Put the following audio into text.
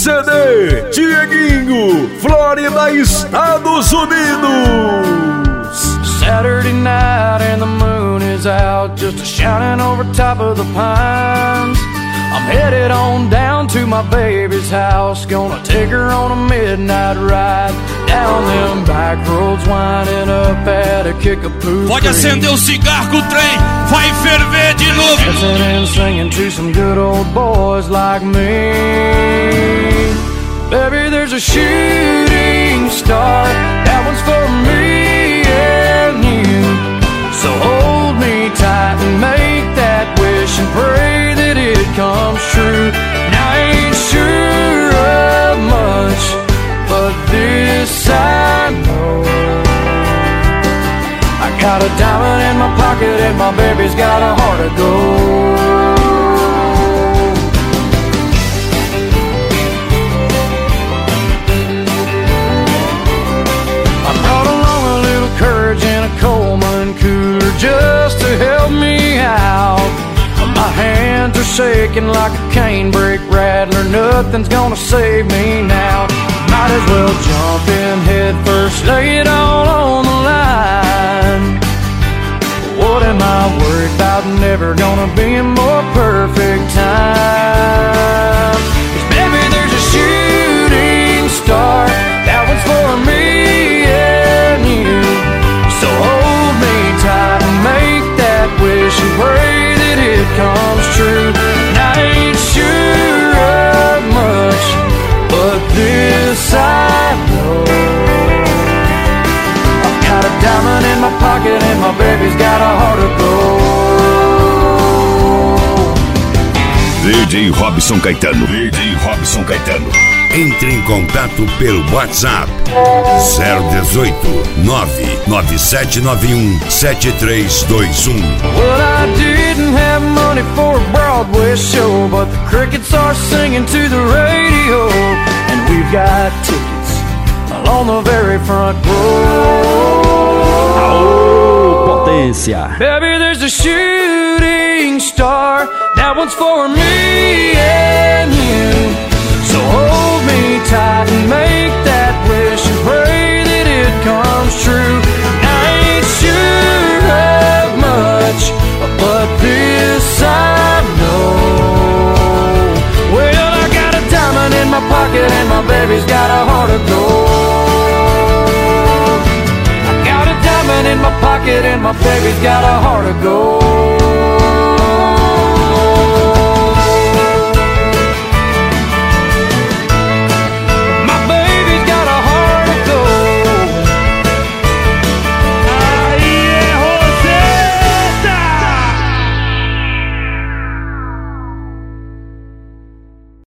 CD Dieguinho, Flórida, Estados Unidos. Saturday night and the moon is out, just shining over top of the pines. I'm headed on down to my baby's house, gonna take her on a midnight ride down them back roads, winding up at a Kickapoo. Pode acender o cigarro que o trem vai ferver de novo. Dancing and singing to some good old boys like me. Baby, there's a shooting star, that one's for me and you. So hold me tight and make that wish and pray that it comes true. Now I ain't sure of much, but this I know. I got a diamond in my pocket and my baby's got a heart of gold. I brought along a little courage and a Coleman cooler just to help me out. My hands are shaking like a canebrake rattler, nothing's gonna save me now. Might as well jump in head first, lay it all on the line. What am I worried about? Never gonna be a more perfect time. 'Cause baby, there's a shooting star, that one's for me and you. So hold me tight and make that wish and pray that it comes true. And I ain't sure of much, but this I know. I've got a diamond in my pocket and my baby's got a heart of gold. DJ Robson Caetano. DJ Robson Caetano. Entre em contato pelo WhatsApp 018 99791 7321. Well, I didn't have money for a Broadway show, but the crickets are singing to the radio, and we've got tickets along the very front row. Aô, potência! Baby, there's a shooting star, that one's for me and you. So hold me tight and make that wish and pray that it comes true. I ain't sure of much, but this I know. Well, I got a diamond in my pocket and my baby's got a heart of gold. I got a diamond in my pocket and my baby's got a heart of gold.